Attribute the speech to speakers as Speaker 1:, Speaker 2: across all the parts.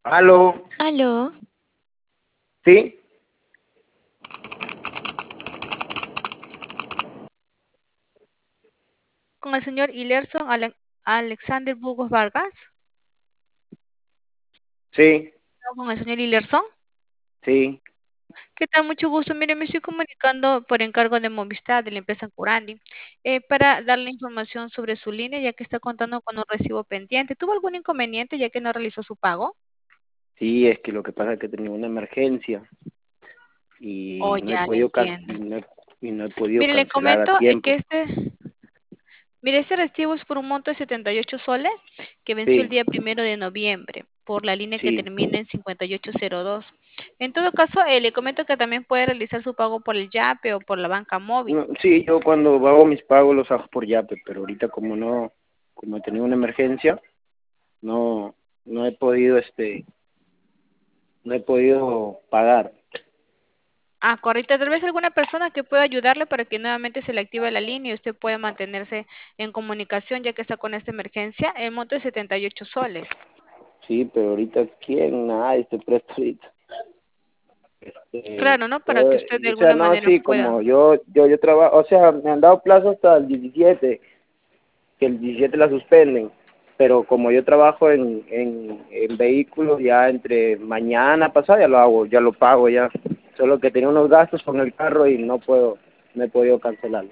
Speaker 1: Aló,
Speaker 2: Aló,
Speaker 1: sí,
Speaker 2: con el señor Ilerson Alexander Burgos Vargas.
Speaker 1: sí,
Speaker 2: Con el señor Ilerson.
Speaker 1: sí,
Speaker 2: ¿Qué tal? Mucho gusto. Mire, me estoy comunicando por encargo de Movistar, de la empresa Curandi, para darle información sobre su línea, ya que está contando con un recibo pendiente. ¿Tuvo algún inconveniente ya que no realizó su pago?
Speaker 1: sí, es que lo que pasa es que tenía una emergencia
Speaker 2: Oh,
Speaker 1: y no he
Speaker 2: ya le
Speaker 1: podido
Speaker 2: entiendo.
Speaker 1: y no he podido
Speaker 2: Mire, le
Speaker 1: cancelar a
Speaker 2: comento que
Speaker 1: tiempo.
Speaker 2: este recibo es por un monto de 78 soles que venció el
Speaker 1: Sí,
Speaker 2: día 1 de noviembre por la línea que
Speaker 1: sí,
Speaker 2: termina en 5802. En todo caso, le comento que también puede realizar su pago por el Yape o por la banca móvil.
Speaker 1: sí, yo cuando hago mis pagos los hago por Yape, pero ahorita como he tenido una emergencia, no, no he podido, no he podido pagar.
Speaker 2: Ah, correcto. Tal vez alguna persona que pueda ayudarle para que nuevamente se le active la línea y usted pueda mantenerse en comunicación ya que está con esta emergencia. El monto es 78 soles.
Speaker 1: Sí, pero ahorita, ¿quién? Nadie te presta ahorita.
Speaker 2: Claro, ¿no? Para
Speaker 1: Todo,
Speaker 2: que usted de
Speaker 1: o sea,
Speaker 2: alguna
Speaker 1: no,
Speaker 2: manera
Speaker 1: sí,
Speaker 2: pueda.
Speaker 1: como yo trabajo, o sea, me han dado plazo hasta el 17, que el 17 la suspenden, pero como yo trabajo en vehículos, ya entre mañana pasado ya lo hago, ya lo pago ya, solo que tenía unos gastos con el carro y no he podido cancelarlo.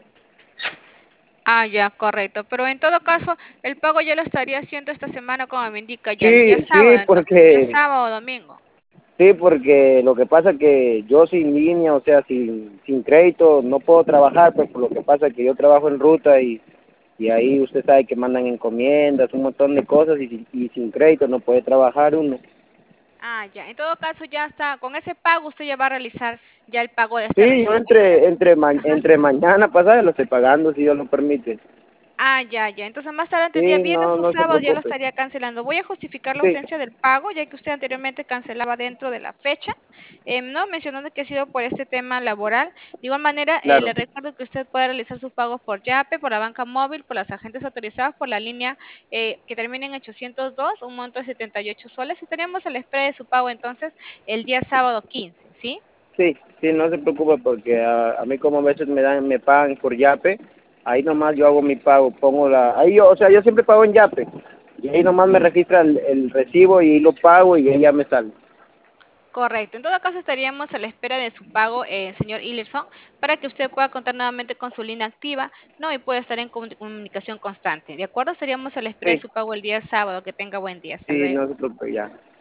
Speaker 2: Ah, ya, correcto. Pero en todo caso, el pago ya lo estaría haciendo esta semana, como me indica, ya el día
Speaker 1: Sí,
Speaker 2: sábado, entonces, el día sábado o domingo.
Speaker 1: sí, porque lo que pasa es que yo sin línea, o sea, sin crédito, no puedo trabajar, pues por lo que pasa es que yo trabajo en ruta y ahí usted sabe que mandan encomiendas, un montón de cosas y sin crédito no puede trabajar uno.
Speaker 2: Ah, ya. En todo caso, ya está. Con ese pago usted ya va a realizar ya el pago de este
Speaker 1: Sí, yo
Speaker 2: recibo pendiente. Ajá.
Speaker 1: entre mañana pasada lo estoy pagando si Dios lo permite.
Speaker 2: Ah, ya, ya. Entonces, más tarde, el día
Speaker 1: Sí,
Speaker 2: viernes o
Speaker 1: no se
Speaker 2: sábado, ya lo
Speaker 1: preocupe.
Speaker 2: estaría cancelando. Voy a justificar la
Speaker 1: Sí,
Speaker 2: ausencia del pago, ya que usted anteriormente cancelaba dentro de la fecha, ¿no? Mencionando que ha sido por este tema laboral. De igual manera,
Speaker 1: claro.
Speaker 2: le recuerdo que usted puede realizar sus pagos por Yape, por la banca móvil, por las agentes autorizadas, por la línea que termina en 802, un monto de 78 soles. Estaríamos a la espera de su pago entonces el día sábado 15, ¿sí?
Speaker 1: Sí, sí, no se preocupe porque a mí como a veces me pagan por Yape, ahí nomás yo hago mi pago, ahí yo, o sea, yo siempre pago en Yape y ahí nomás me registra el recibo y lo pago y ahí ya me sale.
Speaker 2: Correcto. En todo caso, estaríamos a la espera de su pago, señor Illerson, para que usted pueda contar nuevamente con su línea activa, ¿no? Y pueda estar en comunicación constante. ¿De acuerdo? Estaríamos a la espera de
Speaker 1: Sí,
Speaker 2: su pago el día sábado. Que tenga buen día. Hasta
Speaker 1: sí, no
Speaker 2: luego.
Speaker 1: se preocupe ya.